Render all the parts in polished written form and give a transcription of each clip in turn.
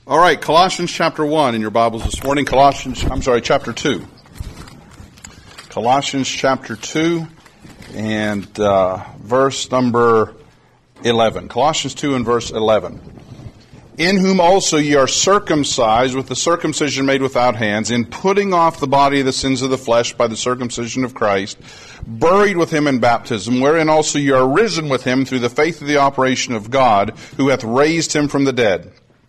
All right, Colossians chapter 1 in your Bibles this morning. Chapter 2. Colossians chapter 2 and verse number 11. Colossians 2 and verse 11. In whom also ye are circumcised with the circumcision made without hands, in putting off the body of the sins of the flesh by the circumcision of Christ, buried with him in baptism, wherein also ye are risen with him through the faith of the operation of God, who hath raised him from the dead.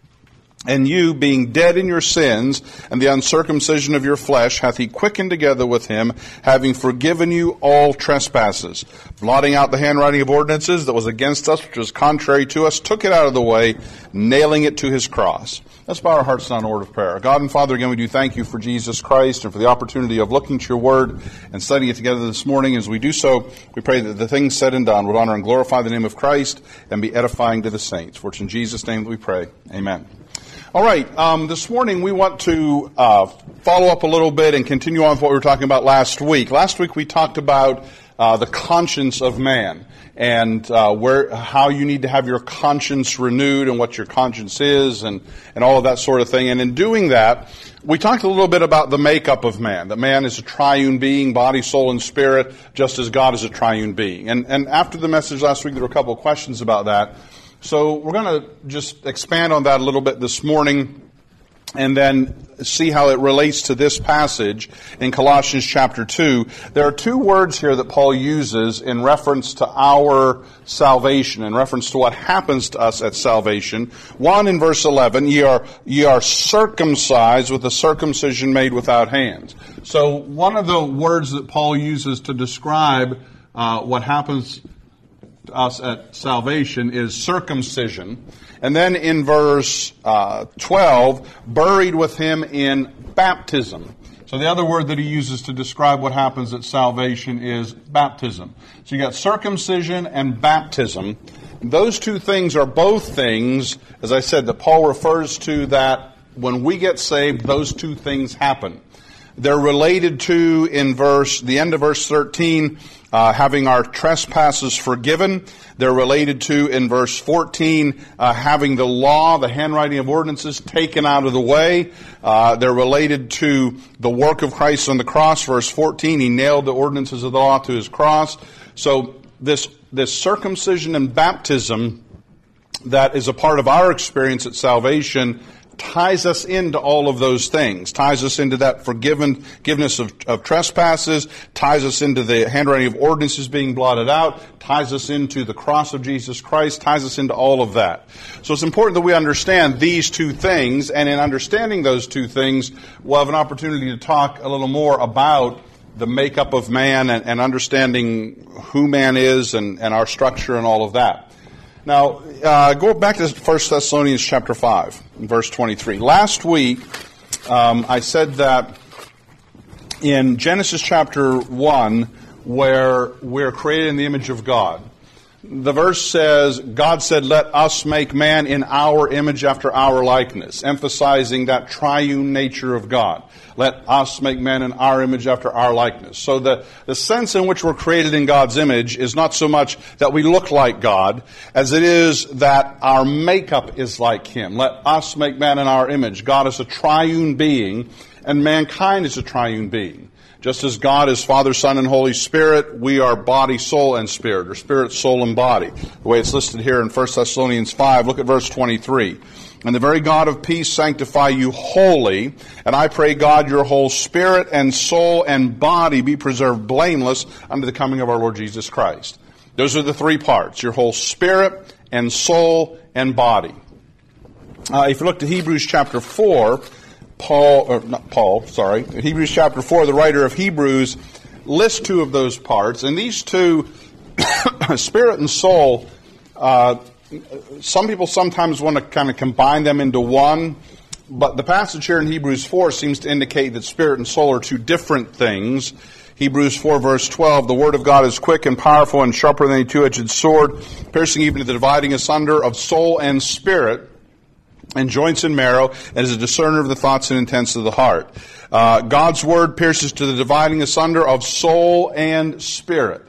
And you, being dead in your sins, and the uncircumcision of your flesh, hath he quickened together with him, having forgiven you all trespasses, blotting out the handwriting of ordinances that was against us, which was contrary to us, took it out of the way, nailing it to his cross. Let's bow our hearts down in a word of prayer. God and Father, again, we do thank you for Jesus Christ and for the opportunity of looking to your word and studying it together this morning. As we do so, we pray that the things said and done would honor and glorify the name of Christ and be edifying to the saints. For it's in Jesus' name that we pray. Amen. All right, this morning we want to follow up a little bit and continue on with what we were talking about last week. Last week we talked about the conscience of man and how you need to have your conscience renewed and what your conscience is and all of that sort of thing. And in doing that, we talked a little bit about the makeup of man, that man is a triune being, body, soul, and spirit, just as God is a triune being. And after the message last week, there were a couple of questions about that. So we're going to just expand on that a little bit this morning and then see how it relates to this passage in Colossians chapter 2. There are two words here that Paul uses in reference to our salvation, in reference to what happens to us at salvation. One in verse 11, ye are circumcised with the circumcision made without hands. So one of the words that Paul uses to describe what happens us at salvation is circumcision. And then in verse 12, buried with him in baptism. So the other word that he uses to describe what happens at salvation is baptism. So you got circumcision and baptism. Those two things are both things, as I said, that Paul refers to that when we get saved, those two things happen. They're related to, in the end of verse 13, having our trespasses forgiven. They're related to, in verse 14, having the law, the handwriting of ordinances, taken out of the way. They're related to the work of Christ on the cross. Verse 14, he nailed the ordinances of the law to his cross. So this circumcision and baptism that is a part of our experience at salvation ties us into all of those things, ties us into that forgiveness of trespasses, ties us into the handwriting of ordinances being blotted out, ties us into the cross of Jesus Christ, ties us into all of that. So it's important that we understand these two things, and in understanding those two things, we'll have an opportunity to talk a little more about the makeup of man and understanding who man is and our structure and all of that. Now, go back to 1 Thessalonians chapter 5, verse 23. Last week, I said that in Genesis chapter 1, where we're created in the image of God, the verse says, God said, let us make man in our image after our likeness, emphasizing that triune nature of God. Let us make man in our image after our likeness. So the sense in which we're created in God's image is not so much that we look like God, as it is that our makeup is like Him. Let us make man in our image. God is a triune being, and mankind is a triune being. Just as God is Father, Son, and Holy Spirit, we are body, soul, and spirit, or spirit, soul, and body. The way it's listed here in 1 Thessalonians 5, look at verse 23. And the very God of peace sanctify you wholly, and I pray God your whole spirit and soul and body be preserved blameless unto the coming of our Lord Jesus Christ. Those are the three parts, your whole spirit and soul and body. If you look to Hebrews chapter 4, Hebrews chapter 4, the writer of Hebrews lists two of those parts, and these two, spirit and soul, some people sometimes want to kind of combine them into one, but the passage here in Hebrews 4 seems to indicate that spirit and soul are two different things. Hebrews 4 verse 12, the word of God is quick and powerful and sharper than a two-edged sword, piercing even to the dividing asunder of soul and spirit, and joints and marrow, and is a discerner of the thoughts and intents of the heart. God's word pierces to the dividing asunder of soul and spirit.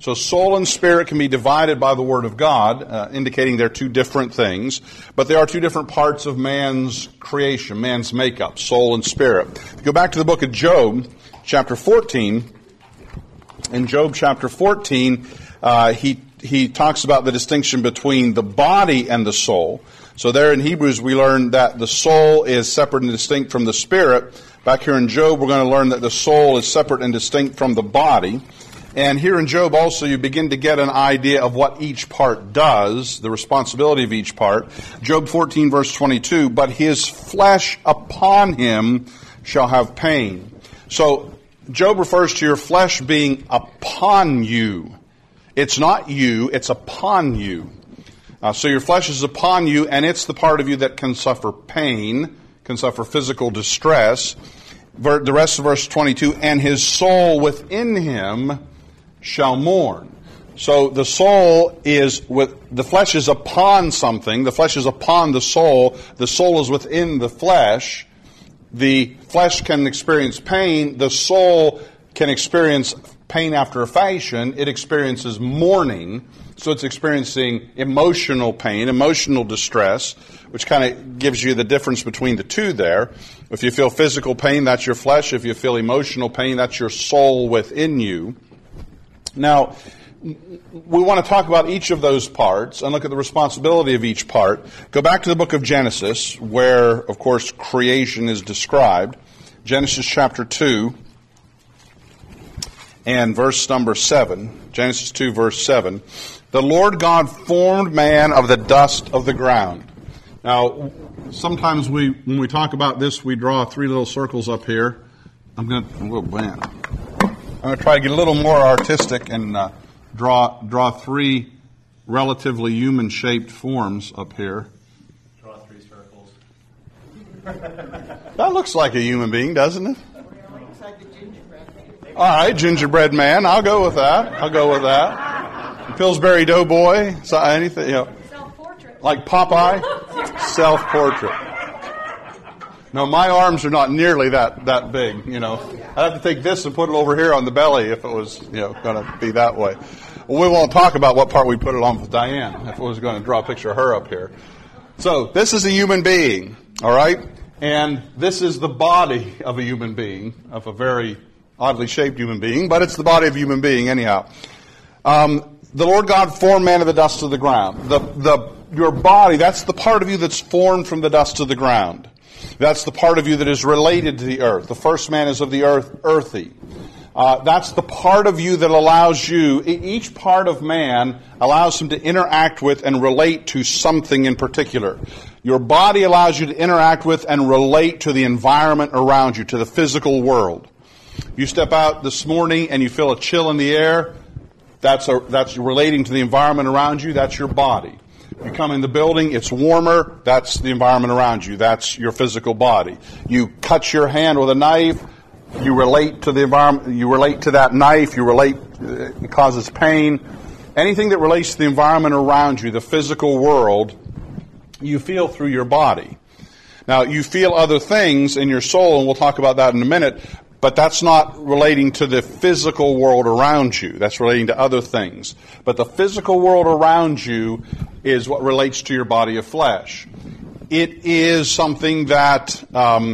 So soul and spirit can be divided by the Word of God, indicating they're two different things. But they are two different parts of man's creation, man's makeup, soul and spirit. If you go back to the book of Job, chapter 14. In Job chapter 14, he talks about the distinction between the body and the soul. So there in Hebrews we learn that the soul is separate and distinct from the spirit. Back here in Job we're going to learn that the soul is separate and distinct from the body. And here in Job also you begin to get an idea of what each part does, the responsibility of each part. Job 14 verse 22, but his flesh upon him shall have pain. So Job refers to your flesh being upon you. It's not you, it's upon you. So your flesh is upon you, and it's the part of you that can suffer pain, can suffer physical distress. The rest of verse 22, and his soul within him shall mourn. So the soul the flesh is upon something, the flesh is upon the soul is within the flesh. The flesh can experience pain, the soul can experience pain after a fashion. It experiences mourning, so it's experiencing emotional pain, emotional distress, which kind of gives you the difference between the two there. If you feel physical pain, that's your flesh. If you feel emotional pain, that's your soul within you. Now, we want to talk about each of those parts and look at the responsibility of each part. Go back to the book of Genesis, where, of course, creation is described. Genesis chapter 2 and verse number 7. Genesis 2, verse 7. The Lord God formed man of the dust of the ground. Now, sometimes when we talk about this, we draw three little circles up here. I'm going to try to get a little more artistic and draw three relatively human-shaped forms up here. Draw three circles. That looks like a human being, doesn't it? All right, gingerbread man. I'll go with that. Pillsbury Doughboy. So anything, Self-portrait. Like Popeye. Self-portrait. No, my arms are not nearly that big. I'd have to take this and put it over here on the belly if it was, going to be that way. Well, we won't talk about what part we put it on with Diane if I was going to draw a picture of her up here. So this is a human being, all right, and this is the body of a human being, of a very oddly shaped human being, but it's the body of a human being anyhow. The Lord God formed man of the dust of the ground. Your body, that's the part of you that's formed from the dust of the ground. That's the part of you that is related to the earth. The first man is of the earth, earthy. That's the part of you that allows you, each part of man allows him to interact with and relate to something in particular. Your body allows you to interact with and relate to the environment around you, to the physical world. You step out this morning and you feel a chill in the air, that's relating to the environment around you, that's your body. You come in the building, it's warmer, that's the environment around you, that's your physical body. You cut your hand with a knife, you relate to the environment, you relate to that knife, it causes pain. Anything that relates to the environment around you, the physical world, you feel through your body. Now, you feel other things in your soul, and we'll talk about that in a minute, but that's not relating to the physical world around you. That's relating to other things. But the physical world around you is what relates to your body of flesh. It is something that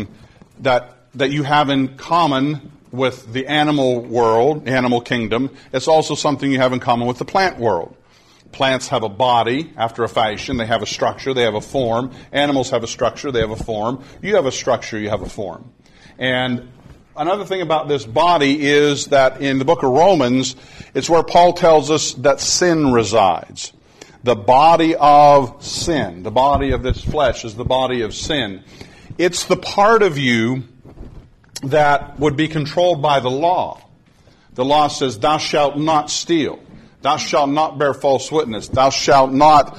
you have in common with the animal world, the animal kingdom. It's also something you have in common with the plant world. Plants have a body after a fashion. They have a structure. They have a form. Animals have a structure. They have a form. You have a structure. You have a form. And another thing about this body is that in the book of Romans, it's where Paul tells us that sin resides. The body of sin, the body of this flesh is the body of sin. It's the part of you that would be controlled by the law. The law says, thou shalt not steal. Thou shalt not bear false witness. Thou shalt not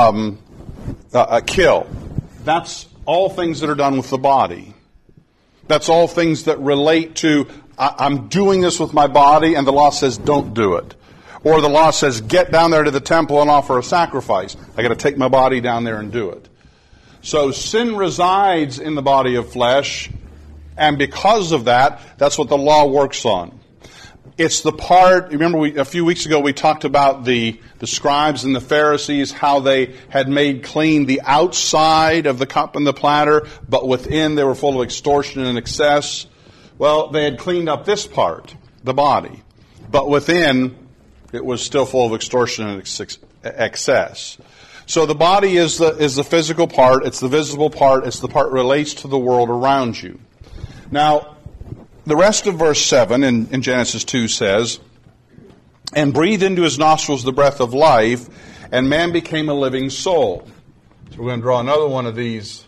kill. That's all things that are done with the body. That's all things that relate to, I'm doing this with my body, and the law says, don't do it. Or the law says, get down there to the temple and offer a sacrifice. I got to take my body down there and do it. So sin resides in the body of flesh, and because of that, that's what the law works on. It's the part, remember a few weeks ago we talked about the scribes and the Pharisees, how they had made clean the outside of the cup and the platter, but within they were full of extortion and excess. Well, they had cleaned up this part, the body, but within it was still full of extortion and excess. So the body is the physical part, it's the visible part, it's the part that relates to the world around you. Now, the rest of verse 7 in Genesis 2 says, "And breathed into his nostrils the breath of life, and man became a living soul." So we're going to draw another one of these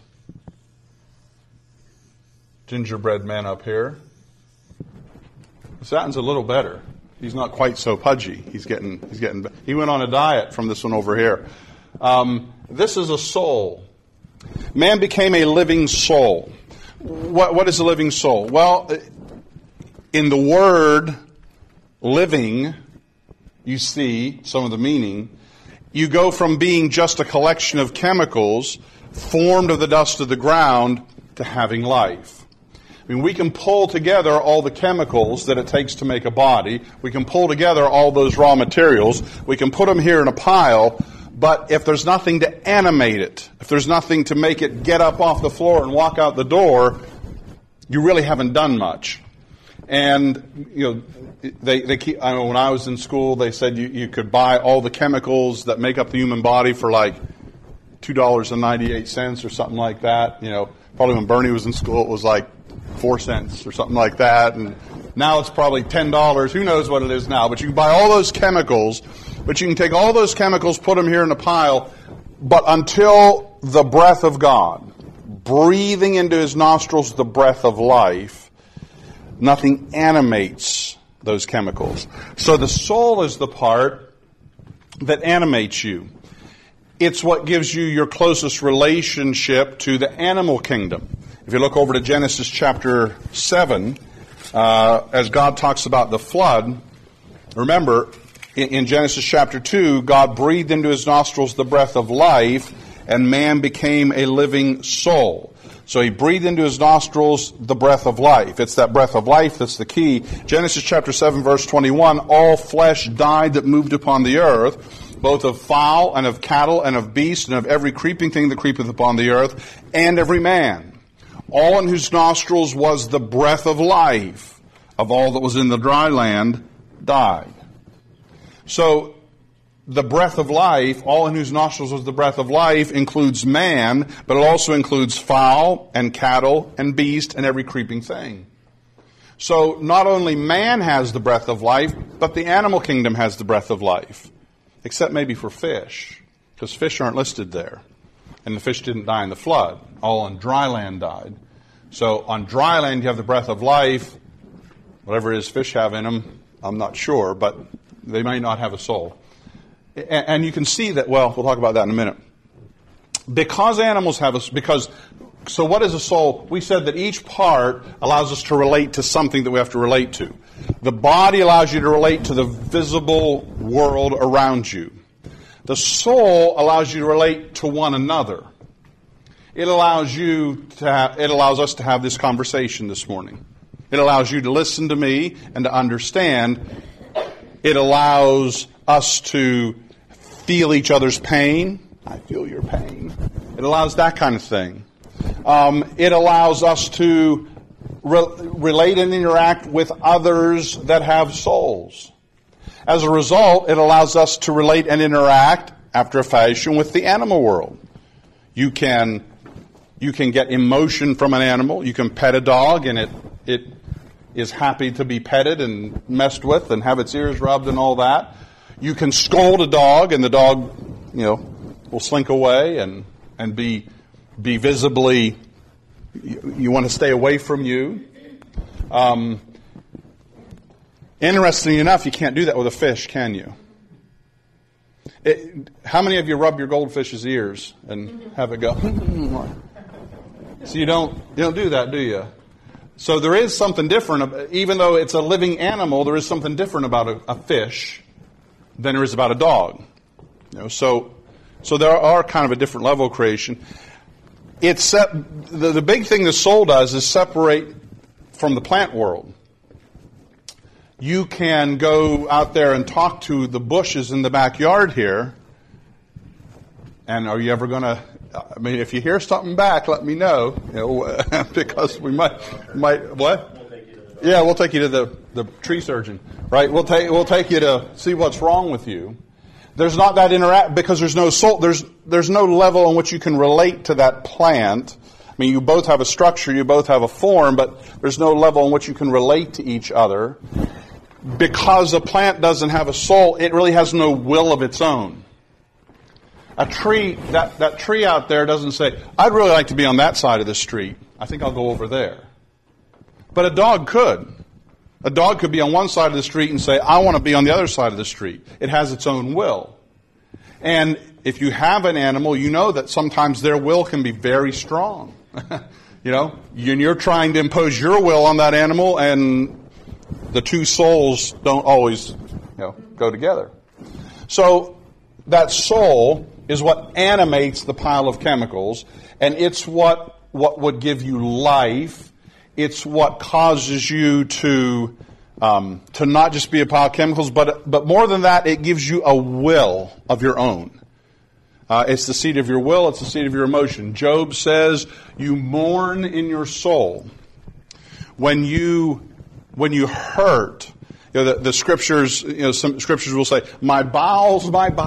gingerbread men up here. Satan's a little better. He's not quite so pudgy. He went on a diet from this one over here. This is a soul. Man became a living soul. What is a living soul? Well, in the word living, you see some of the meaning. You go from being just a collection of chemicals formed of the dust of the ground to having life. I mean, we can pull together all the chemicals that it takes to make a body. We can pull together all those raw materials. We can put them here in a pile. But if there's nothing to animate it, if there's nothing to make it get up off the floor and walk out the door, you really haven't done much. And, they keep, I mean, when I was in school, they said you could buy all the chemicals that make up the human body for like $2.98 or something like that. Probably when Bernie was in school, it was like 4 cents or something like that. And now it's probably $10. Who knows what it is now? But you can buy all those chemicals. But you can take all those chemicals, put them here in a pile. But until the breath of God, breathing into his nostrils the breath of life, nothing animates those chemicals. So the soul is the part that animates you. It's what gives you your closest relationship to the animal kingdom. If you look over to Genesis chapter 7, as God talks about the flood, remember, in Genesis chapter 2, God breathed into his nostrils the breath of life, and man became a living soul. So he breathed into his nostrils the breath of life. It's that breath of life that's the key. Genesis chapter 7, verse 21, "All flesh died that moved upon the earth, both of fowl and of cattle and of beast and of every creeping thing that creepeth upon the earth, and every man. All in whose nostrils was the breath of life of all that was in the dry land died." So the breath of life, all in whose nostrils was the breath of life, includes man, but it also includes fowl and cattle and beast and every creeping thing. So not only man has the breath of life, but the animal kingdom has the breath of life. Except maybe for fish, because fish aren't listed there. And the fish didn't die in the flood. All on dry land died. So on dry land you have the breath of life. Whatever it is fish have in them, I'm not sure, but they may not have a soul. And you can see that, well, we'll talk about that in a minute. Because animals have so what is a soul? We said that each part allows us to relate to something that we have to relate to. The body allows you to relate to the visible world around you. The soul allows you to relate to one another. It allows us to have this conversation this morning. It allows you to listen to me and to understand. It allows us to feel each other's pain. I feel your pain. It allows that kind of thing. It allows us to relate and interact with others that have souls. As a result, it allows us to relate and interact after a fashion with the animal world. You can get emotion from an animal. You can pet a dog and it is happy to be petted and messed with and have its ears rubbed and all that. You can scold a dog and the dog, will slink away and be visibly, you want to stay away from you. Interestingly enough, you can't do that with a fish, can you? How many of you rub your goldfish's ears and have it go? So you don't do that, do you? So there is something different. Even though it's a living animal, there is something different about a fish than there is about a dog. So there are kind of a different level of creation. The big thing the soul does is separate from the plant world. you can go out there and talk to the bushes in the backyard here. And are you ever going to, I mean, if you hear something back, let me know, because we might, what? Yeah, we'll take you to the tree surgeon, right? We'll take you to see what's wrong with you. There's not that interact, because there's no soul, there's no level on which you can relate to that plant. I mean, you both have a structure, you both have a form, but there's no level on which you can relate to each other. Because a plant doesn't have a soul, it really has no will of its own. A tree, that tree out there doesn't say, I'd really like to be on that side of the street. I think I'll go over there. But a dog could. A dog could be on one side of the street and say, I want to be on the other side of the street. It has its own will. And if you have an animal, you know that sometimes their will can be very strong. You're trying to impose your will on that animal, and the two souls don't always, go together. So that soul is what animates the pile of chemicals, and it's what would give you life. It's what causes you to not just be a pile of chemicals, but more than that, it gives you a will of your own. It's the seat of your will. It's the seat of your emotion. Job says, you mourn in your soul. When you hurt, the scriptures, some scriptures will say, my bowels,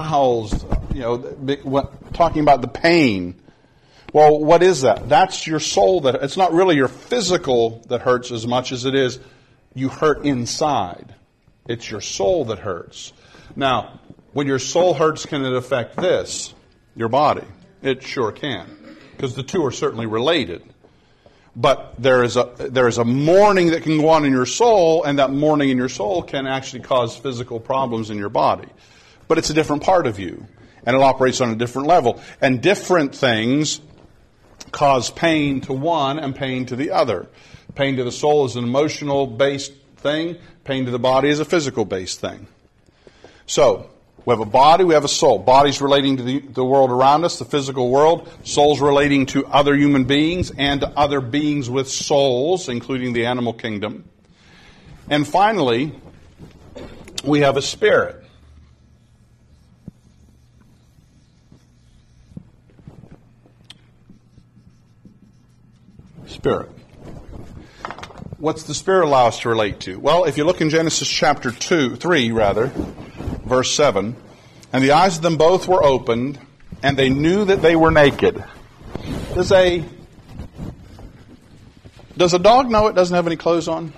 talking about the pain. Well, what is that? That's your soul. It's not really your physical that hurts as much as it is you hurt inside. It's your soul that hurts. Now, when your soul hurts, can it affect this? Your body. It sure can. Because the two are certainly related. But there is a mourning that can go on in your soul, and that mourning in your soul can actually cause physical problems in your body. But it's a different part of you, and it operates on a different level. And different things cause pain to one and pain to the other. Pain to the soul is an emotional-based thing. Pain to the body is a physical-based thing. So, we have a body, we have a soul. Body's relating to the world around us, the physical world. Soul's relating to other human beings and to other beings with souls, including the animal kingdom. And finally, we have a spirit. Spirit. What's the Spirit allow us to relate to? Well, if you look in Genesis chapter 3, verse 7, and the eyes of them both were opened, and they knew that they were naked. Does a dog know it doesn't have any clothes on?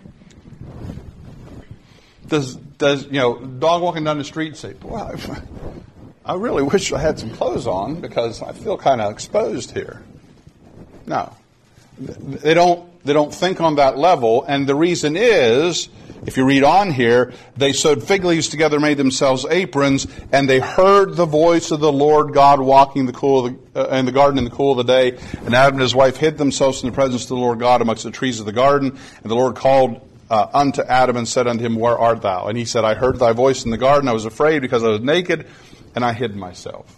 Does dog walking down the street say, boy, I really wish I had some clothes on because I feel kind of exposed here? No. They don't think on that level, and the reason is, if you read on here, they sewed fig leaves together, made themselves aprons, and they heard the voice of the Lord God walking in the garden in the cool of the day. And Adam and his wife hid themselves in the presence of the Lord God amongst the trees of the garden. And the Lord called unto Adam and said unto him, where art thou? And he said, I heard thy voice in the garden. I was afraid because I was naked, and I hid myself.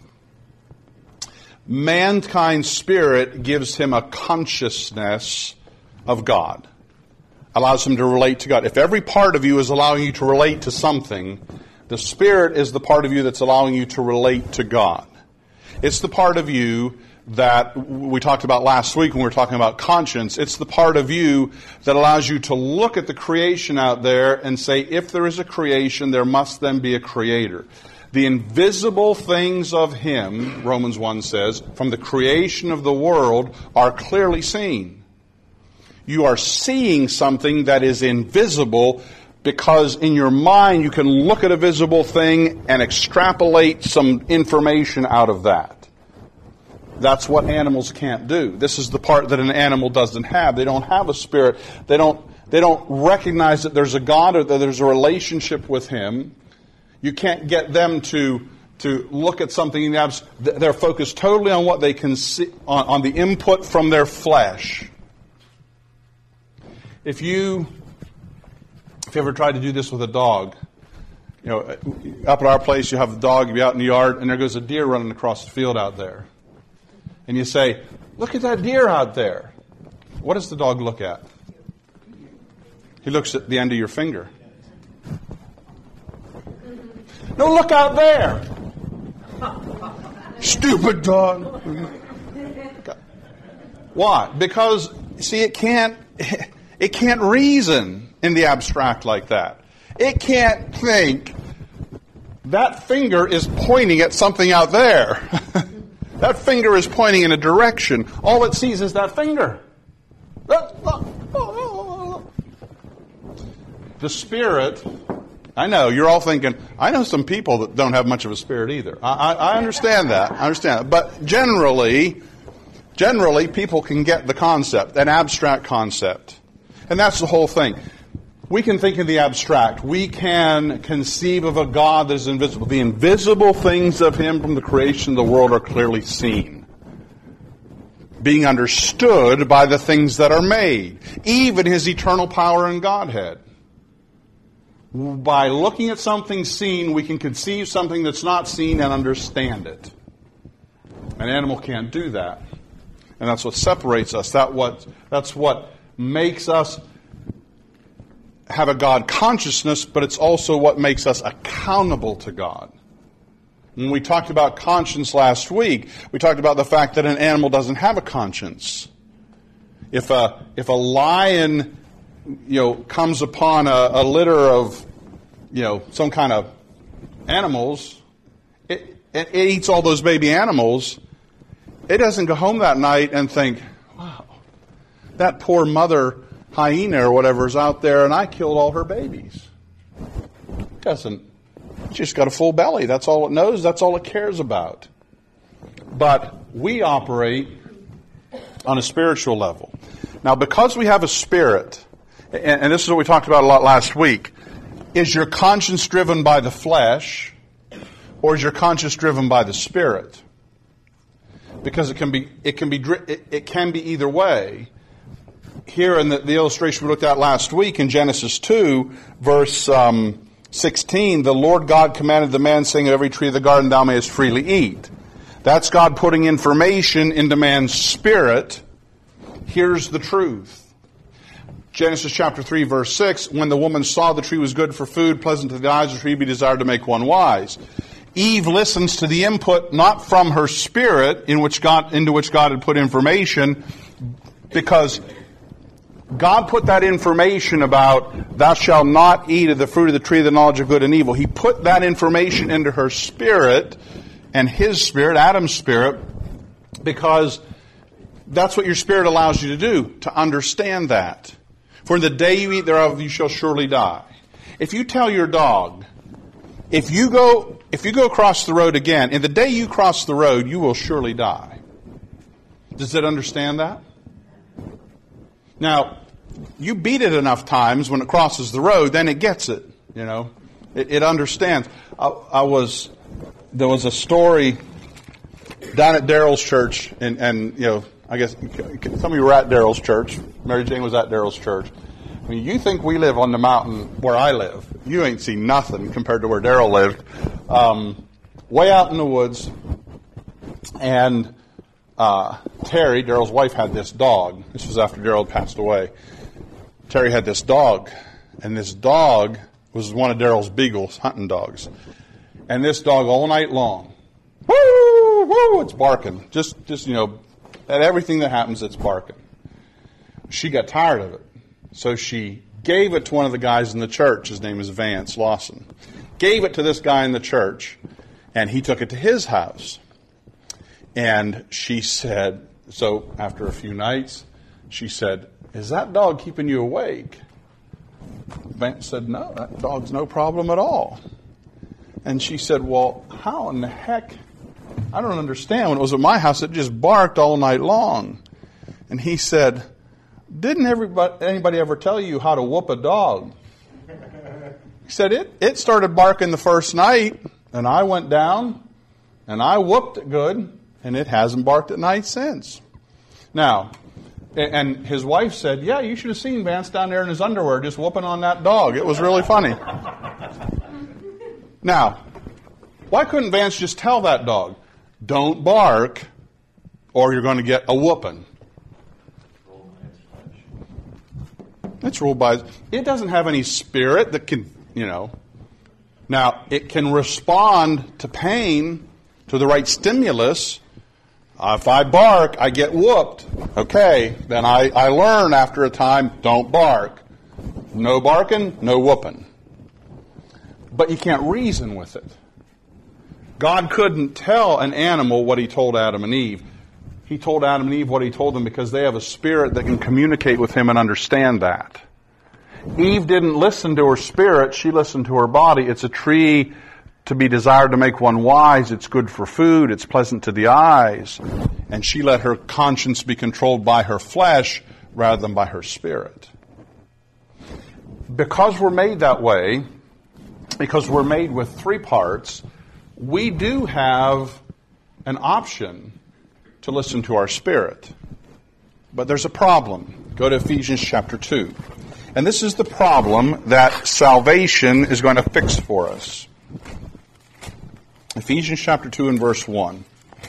Mankind's spirit gives him a consciousness of God. Allows him to relate to God. If every part of you is allowing you to relate to something, the Spirit is the part of you that's allowing you to relate to God. It's the part of you that we talked about last week when we were talking about conscience. It's the part of you that allows you to look at the creation out there and say, if there is a creation, there must then be a creator. The invisible things of Him, Romans 1 says, from the creation of the world are clearly seen. You are seeing something that is invisible because in your mind you can look at a visible thing and extrapolate some information out of that. That's what animals can't do. This is the part that an animal doesn't have. They don't have a spirit. They don't recognize that there's a God or that there's a relationship with Him. You can't get them to look at something in the abstract. They're focused totally on what they can see, on the input from their flesh. If you ever tried to do this with a dog, up at our place you have a dog, you be out in the yard, and there goes a deer running across the field out there. And you say, look at that deer out there. What does the dog look at? He looks at the end of your finger. No, look out there. Stupid dog. Why? Because, see, it can't reason in the abstract like that. It can't think that finger is pointing at something out there. That finger is pointing in a direction. All it sees is that finger. The Spirit, I know, you're all thinking, I know some people that don't have much of a spirit either. I understand that. I understand that. But generally, people can get the concept, an abstract concept. And that's the whole thing. We can think in the abstract. We can conceive of a God that is invisible. The invisible things of Him from the creation of the world are clearly seen, being understood by the things that are made, even His eternal power and Godhead. By looking at something seen, we can conceive something that's not seen and understand it. An animal can't do that. And that's what separates us. That's what makes us have a God consciousness, but it's also what makes us accountable to God. When we talked about conscience last week, we talked about the fact that an animal doesn't have a conscience. If a lion, comes upon a litter of, some kind of animals, it eats all those baby animals. It doesn't go home that night and think, wow, that poor mother hyena or whatever is out there and I killed all her babies. It doesn't. It's just got a full belly. That's all it knows. That's all it cares about. But we operate on a spiritual level. Now, because we have a spirit, and this is what we talked about a lot last week, is your conscience driven by the flesh or is your conscience driven by the Spirit? Because it can be either way. Here in the illustration we looked at last week in Genesis 2, verse 16, the Lord God commanded the man, saying, of every tree of the garden thou mayest freely eat. That's God putting information into man's spirit. Here's the truth. Genesis chapter 3, verse 6, when the woman saw the tree was good for food, pleasant to the eyes, the tree be desired to make one wise. Eve listens to the input not from her spirit into which God had put information, because God put that information about thou shalt not eat of the fruit of the tree of the knowledge of good and evil. He put that information into her spirit and his spirit, Adam's spirit, because that's what your spirit allows you to do, to understand that. For in the day you eat thereof, you shall surely die. If you tell your dog, if you go across the road again, in the day you cross the road, you will surely die. Does it understand that? Now, you beat it enough times when it crosses the road, then it gets it. It understands. There was a story down at Daryl's church, and I guess some of you were at Daryl's church. Mary Jane was at Daryl's church. I mean, you think we live on the mountain where I live. You ain't seen nothing compared to where Daryl lived. Way out in the woods. And Terry, Daryl's wife, had this dog. This was after Daryl had passed away. Terry had this dog. And this dog was one of Daryl's beagles, hunting dogs. And this dog all night long, woo, woo, it's barking. Just at everything that happens, it's barking. She got tired of it. So she gave it to one of the guys in the church. His name is Vance Lawson. Gave it to this guy in the church, and he took it to his house. And she said, so after a few nights, she said, is that dog keeping you awake? Vance said, no, that dog's no problem at all. And she said, well, how in the heck? I don't understand. When it was at my house, it just barked all night long. And he said, didn't anybody ever tell you how to whoop a dog? He said, it started barking the first night, and I went down, and I whooped it good, and it hasn't barked at night since. Now, and his wife said, yeah, you should have seen Vance down there in his underwear just whooping on that dog. It was really funny. Now, why couldn't Vance just tell that dog, don't bark, or you're going to get a whooping? It's ruled by... It doesn't have any spirit that can, Now, it can respond to pain, to the right stimulus. If I bark, I get whooped. Okay, then I learn after a time, don't bark. No barking, no whooping. But you can't reason with it. God couldn't tell an animal what He told Adam and Eve. He told Adam and Eve what He told them because they have a spirit that can communicate with Him and understand that. Eve didn't listen to her spirit, she listened to her body. It's a tree to be desired to make one wise. It's good for food. It's pleasant to the eyes. And she let her conscience be controlled by her flesh rather than by her spirit. Because we're made that way, because we're made with three parts, we do have an option to listen to our spirit. But there's a problem. Go to Ephesians chapter 2. And this is the problem that salvation is going to fix for us. Ephesians chapter 2 and verse 1.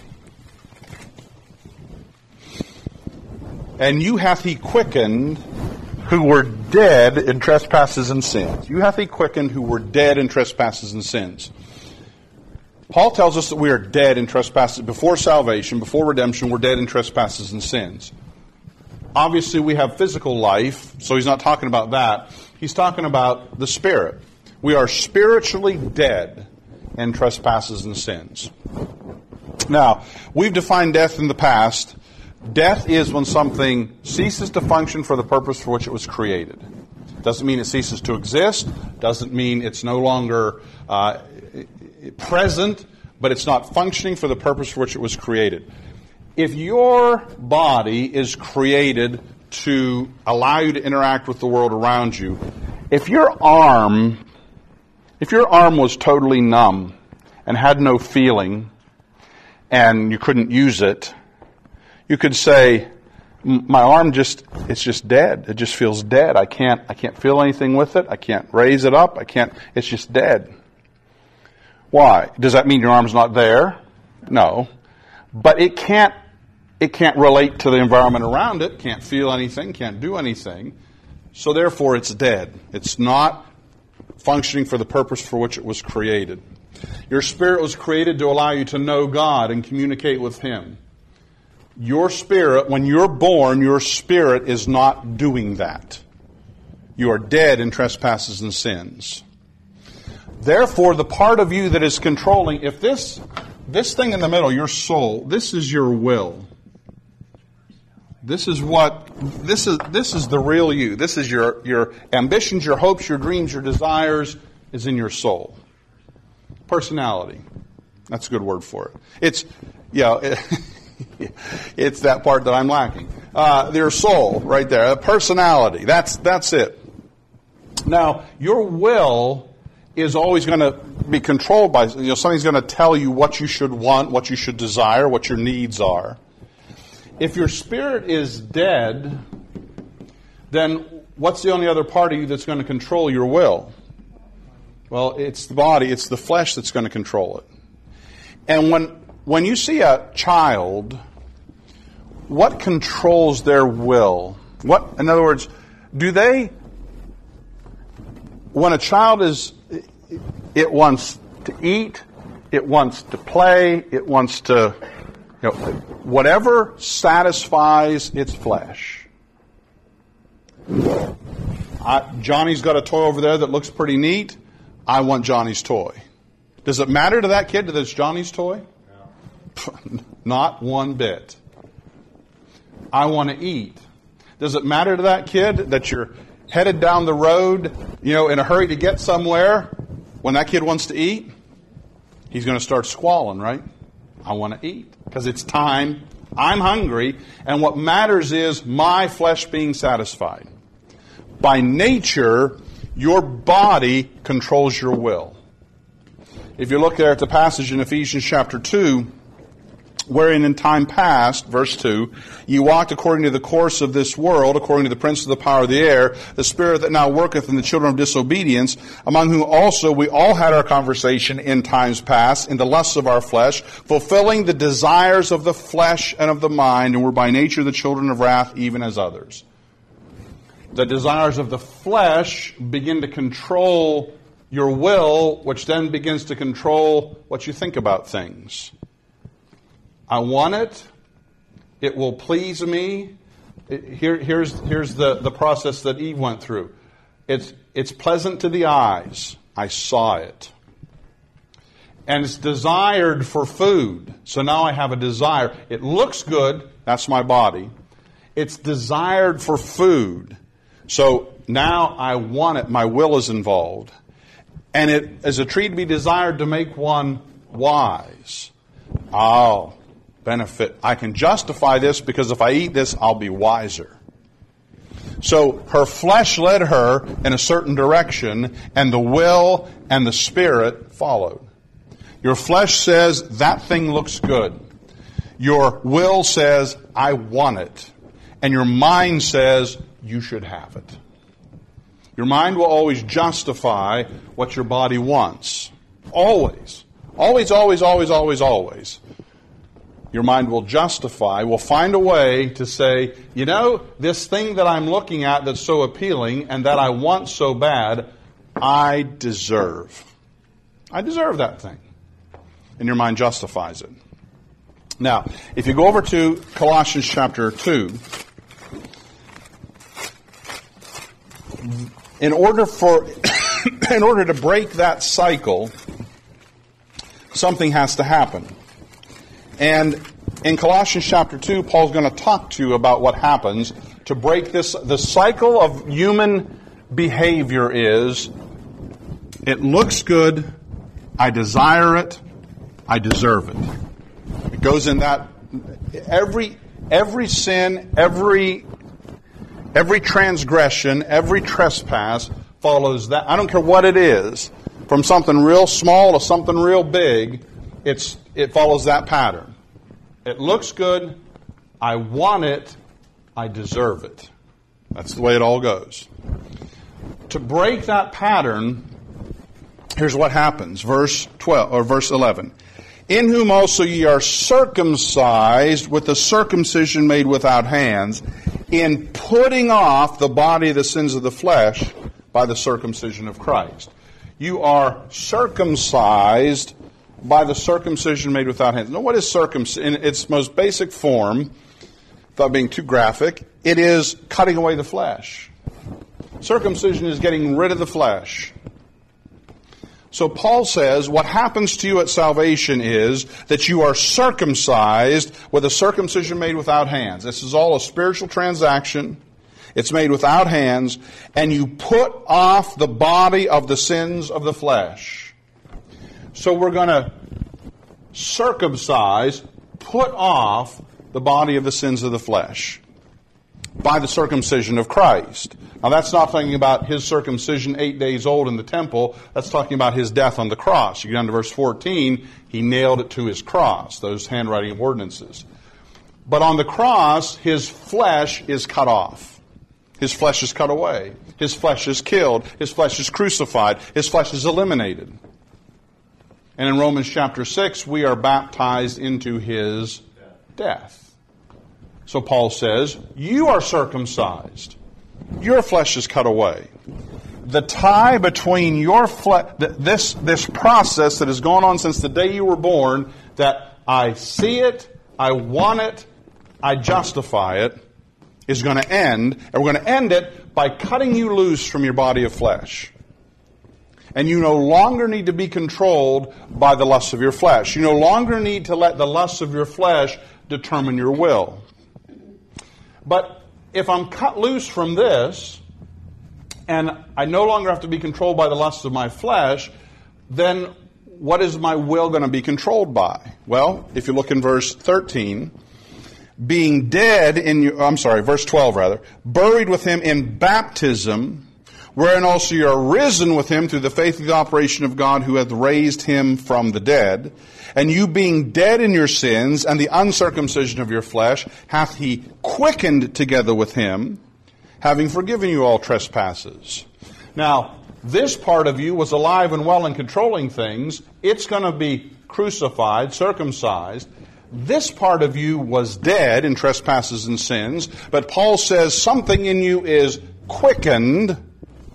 And you hath He quickened who were dead in trespasses and sins. You hath He quickened who were dead in trespasses and sins. Paul tells us that we are dead in trespasses. Before salvation, before redemption, we're dead in trespasses and sins. Obviously, we have physical life, so he's not talking about that. He's talking about the spirit. We are spiritually dead in trespasses and sins. Now, we've defined death in the past. Death is when something ceases to function for the purpose for which it was created. Doesn't mean it ceases to exist. Doesn't mean it's no longer present, but it's not functioning for the purpose for which it was created. If your body is created to allow you to interact with the world around you, if your arm was totally numb and had no feeling and you couldn't use it, you could say, my arm it's just dead. It just feels dead. I can't feel anything with it. I can't raise it up. It's just dead. Why? Does that mean your arm's not there? No. But it can't relate to the environment around it, can't feel anything, can't do anything. So therefore it's dead. It's not functioning for the purpose for which it was created. Your spirit was created to allow you to know God and communicate with Him. Your spirit, when you're born, your spirit is not doing that. You are dead in trespasses and sins. Therefore, the part of you that is controlling, if this thing in the middle, your soul, this is your will. This is the real you. This is your ambitions, your hopes, your dreams, your desires is in your soul. Personality. That's a good word for it. It's that part that I'm lacking. Your soul, right there. Personality. That's it. Now, your will is always going to be controlled by, something's going to tell you what you should want, what you should desire, what your needs are. If your spirit is dead, then what's the only other part of you that's going to control your will? Well, it's the body, it's the flesh that's going to control it. And when you see a child, what controls their will? In other words, when a child it wants to eat, it wants to play, it wants to, whatever satisfies its flesh. Johnny's got a toy over there that looks pretty neat. I want Johnny's toy. Does it matter to that kid that it's Johnny's toy? No. Not one bit. I want to eat. Does it matter to that kid that you're headed down the road, in a hurry to get somewhere? When that kid wants to eat, he's going to start squalling, right? I want to eat because it's time. I'm hungry. And what matters is my flesh being satisfied. By nature, your body controls your will. If you look there at the passage in Ephesians chapter 2, wherein in time past, verse 2, ye walked according to the course of this world, according to the prince of the power of the air, the spirit that now worketh in the children of disobedience, among whom also we all had our conversation in times past, in the lusts of our flesh, fulfilling the desires of the flesh and of the mind, and were by nature the children of wrath, even as others. The desires of the flesh begin to control Your will, which then begins to control what you think about things. I want it. It will please me. Here's the process that Eve went through. It's pleasant to the eyes. I saw it. And it's desired for food. So now I have a desire. It looks good. That's my body. It's desired for food. So now I want it. My will is involved. And it is a tree to be desired to make one wise. I'll benefit. I can justify this because if I eat this, I'll be wiser. So her flesh led her in a certain direction, and the will and the spirit followed. Your flesh says, that thing looks good. Your will says, I want it. And your mind says, you should have it. Your mind will always justify what your body wants. Always. Always, always, always, always, always. Your mind will justify, will find a way to say, you know, this thing that I'm looking at that's so appealing and that I want so bad, I deserve. I deserve that thing. And your mind justifies it. Now, if you go over to Colossians chapter 2, in order to break that cycle, something has to happen. And in Colossians chapter 2, Paul's going to talk to you about what happens to break this. The cycle of human behavior is, it looks good, I desire it, I deserve it. It goes in that, every sin, every transgression, every trespass follows that. I don't care what it is, from something real small to something real big, it follows that pattern. It looks good, I want it, I deserve it. That's the way it all goes. To break that pattern, here's what happens. Verse 11. In whom also ye are circumcised with the circumcision made without hands, in putting off the body of the sins of the flesh by the circumcision of Christ. You are circumcised by the circumcision made without hands. Now, what is circumcision? In its most basic form, without being too graphic, it is cutting away the flesh. Circumcision is getting rid of the flesh. So Paul says, what happens to you at salvation is that you are circumcised with a circumcision made without hands. This is all a spiritual transaction. It's made without hands, and you put off the body of the sins of the flesh. So we're going to circumcise, put off the body of the sins of the flesh by the circumcision of Christ. Now that's not talking about his circumcision 8 days old in the temple. That's talking about his death on the cross. You get down to verse 14, he nailed it to his cross, those handwriting of ordinances. But on the cross, his flesh is cut off. His flesh is cut away. His flesh is killed. His flesh is crucified. His flesh is eliminated. And in Romans chapter 6, we are baptized into his death. So Paul says, you are circumcised. Your flesh is cut away. The tie between your flesh, this process that has gone on since the day you were born, that I see it, I want it, I justify it, is going to end. And we're going to end it by cutting you loose from your body of flesh. And you no longer need to be controlled by the lusts of your flesh. You no longer need to let the lusts of your flesh determine your will. But if I'm cut loose from this, and I no longer have to be controlled by the lusts of my flesh, then what is my will going to be controlled by? Well, if you look in verse 13, being dead verse 12 rather, buried with him in baptism, wherein also you are risen with him through the faith of the operation of God who hath raised him from the dead. And you being dead in your sins and the uncircumcision of your flesh, hath he quickened together with him, having forgiven you all trespasses. Now, this part of you was alive and well and controlling things. It's going to be crucified, circumcised. This part of you was dead in trespasses and sins. But Paul says something in you is quickened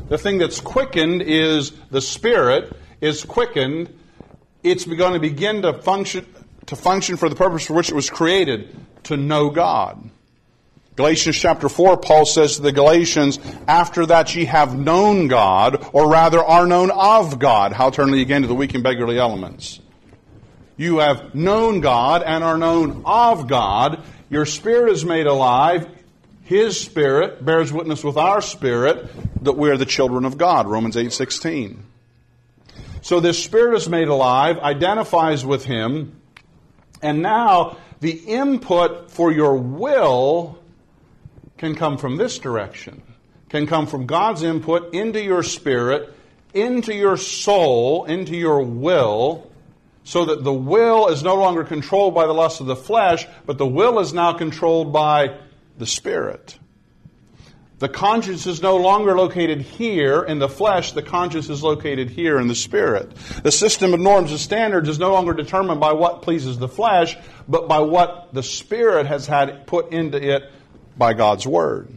The thing that's quickened is the Spirit is quickened. It's going to begin to function for the purpose for which it was created, to know God. Galatians chapter 4, Paul says to the Galatians, after that ye have known God, or rather are known of God. How turn ye again to the weak and beggarly elements? You have known God and are known of God. Your spirit is made alive. His Spirit bears witness with our spirit that we are the children of God. Romans 8:16. So this Spirit is made alive, identifies with Him, and now the input for your will can come from this direction. Can come from God's input into your spirit, into your soul, into your will, so that the will is no longer controlled by the lust of the flesh, but the will is now controlled by the Spirit. The conscience is no longer located here in the flesh. The conscience is located here in the Spirit. The system of norms and standards is no longer determined by what pleases the flesh, but by what the Spirit has had put into it by God's Word.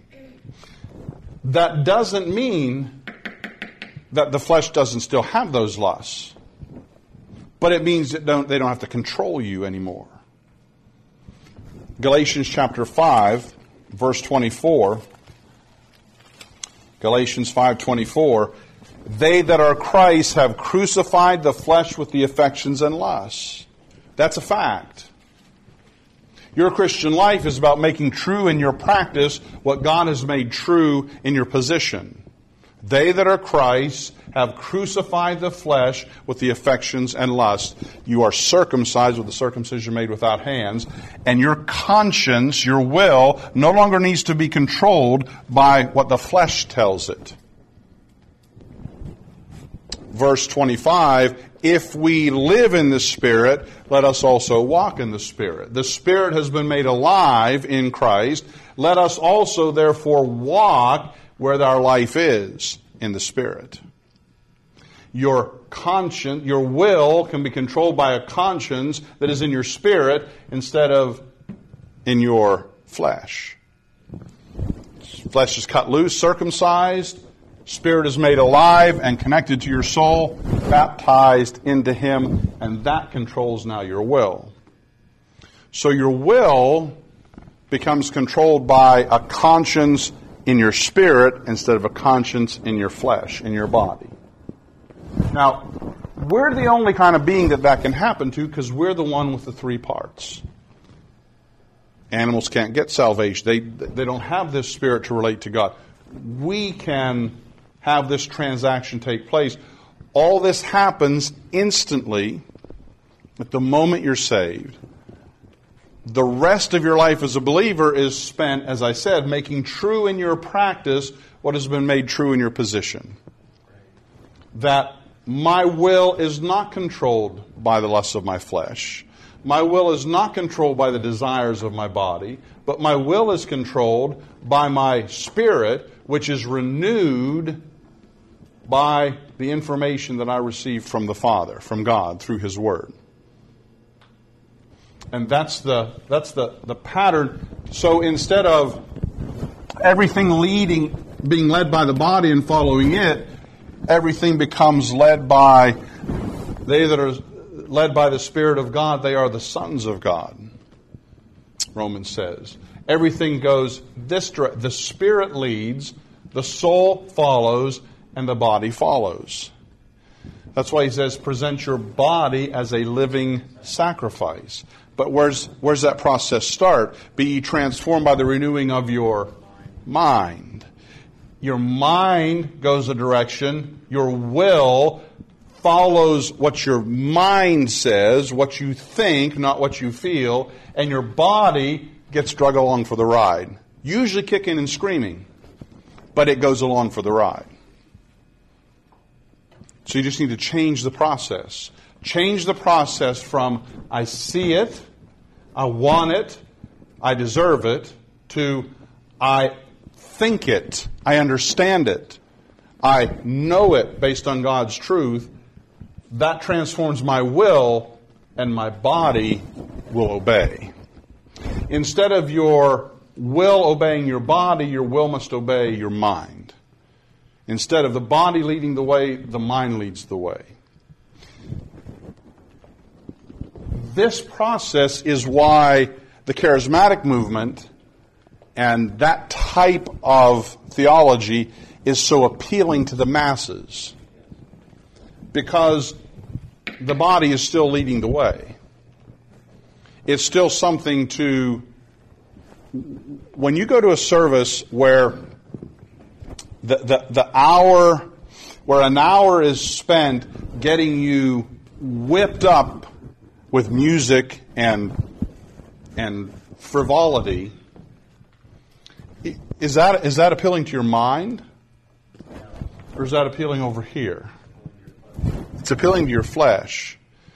That doesn't mean that the flesh doesn't still have those lusts, but it means that they don't have to control you anymore. Galatians chapter 5, verse 24. Galatians 5:24. They that are Christ have crucified the flesh with the affections and lusts. That's a fact. Your Christian life is about making true in your practice what God has made true in your position. They that are Christ have crucified the flesh with the affections and lusts. You are circumcised with the circumcision made without hands, and your conscience, your will, no longer needs to be controlled by what the flesh tells it. Verse 25, if we live in the Spirit, let us also walk in the Spirit. The Spirit has been made alive in Christ. Let us also therefore walk where our life is, in the Spirit. Your conscience, your will can be controlled by a conscience that is in your spirit instead of in your flesh. Flesh is cut loose, circumcised. Spirit is made alive and connected to your soul, baptized into Him, and that controls now your will. So your will becomes controlled by a conscience in your spirit instead of a conscience in your flesh, in your body. Now, we're the only kind of being that can happen to because we're the one with the three parts. Animals can't get salvation. They don't have this spirit to relate to God. We can have this transaction take place. All this happens instantly at the moment you're saved. The rest of your life as a believer is spent, as I said, making true in your practice what has been made true in your position. That my will is not controlled by the lusts of my flesh. My will is not controlled by the desires of my body, but my will is controlled by my spirit, which is renewed by the information that I receive from the Father, from God, through His Word. And that's the pattern. So instead of everything being led by the body and following it, everything becomes led by, they that are led by the Spirit of God, they are the sons of God, Romans says. Everything goes this direction. The Spirit leads, the soul follows, and the body follows. That's why he says, present your body as a living sacrifice. But where's that process start? Be ye transformed by the renewing of your mind. Your mind goes a direction. Your will follows what your mind says, what you think, not what you feel. And your body gets dragged along for the ride. Usually kicking and screaming. But it goes along for the ride. So you just need to change the process. Change the process from I see it, I want it, I deserve it, to I think it, I understand it, I know it based on God's truth. That transforms my will, and my body will obey. Instead of your will obeying your body, your will must obey your mind. Instead of the body leading the way, the mind leads the way. This process is why the charismatic movement and that type of theology is so appealing to the masses. Because the body is still leading the way. It's still something to... When you go to a service where the hour, where an hour is spent getting you whipped up with music and frivolity, is that appealing to your mind? Or is that appealing over here? It's appealing to your flesh.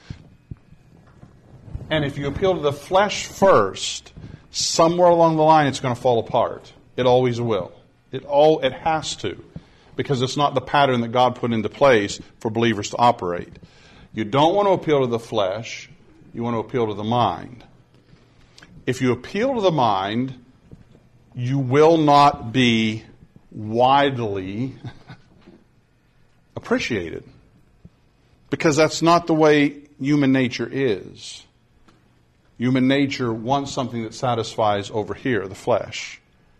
And if you appeal to the flesh first, somewhere along the line it's going to fall apart. It always will. It has to. Because it's not the pattern that God put into place for believers to operate. You don't want to appeal to the flesh. You want to appeal to the mind. If you appeal to the mind, you will not be widely appreciated. Because that's not the way human nature is. Human nature wants something that satisfies over here, the flesh.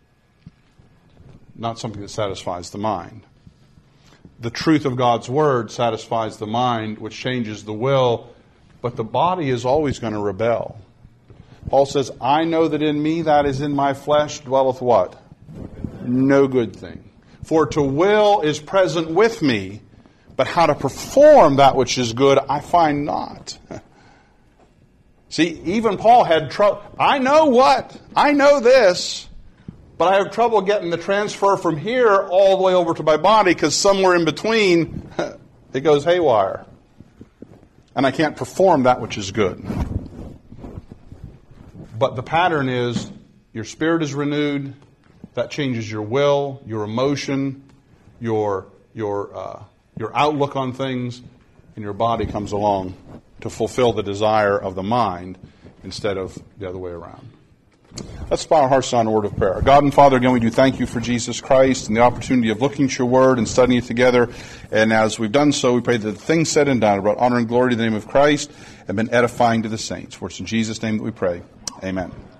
Not something that satisfies the mind. The truth of God's Word satisfies the mind, which changes the will, but the body is always going to rebel. Paul says, I know that in me, that is in my flesh, dwelleth what? No good thing. For to will is present with me, but how to perform that which is good, I find not. See, even Paul had trouble. I know this, but I have trouble getting the transfer from here all the way over to my body because somewhere in between it goes haywire. And I can't perform that which is good. But the pattern is your spirit is renewed. That changes your will, your emotion, your outlook on things, and your body comes along to fulfill the desire of the mind instead of the other way around. Let's bow our hearts on a word of prayer. God and Father, again, we do thank you for Jesus Christ and the opportunity of looking at your word and studying it together. And as we've done so, we pray that the things said and done about honor and glory to the name of Christ have been edifying to the saints. For it's in Jesus' name that we pray. Amen.